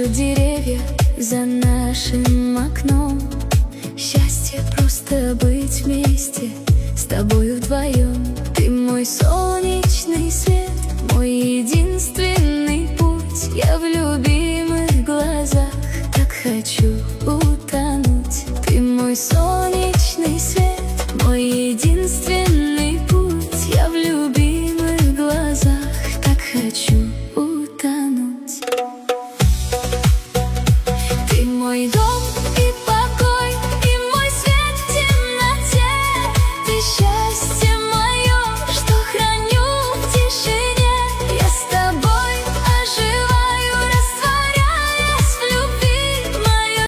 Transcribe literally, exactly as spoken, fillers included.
плачут деревья за нашим окном. Счастье просто быть вместе с тобою вдвоем. Ты мой солнечный свет, мой единственный путь. Я в любимых глазах так хочу утонуть. Ты мой солнечный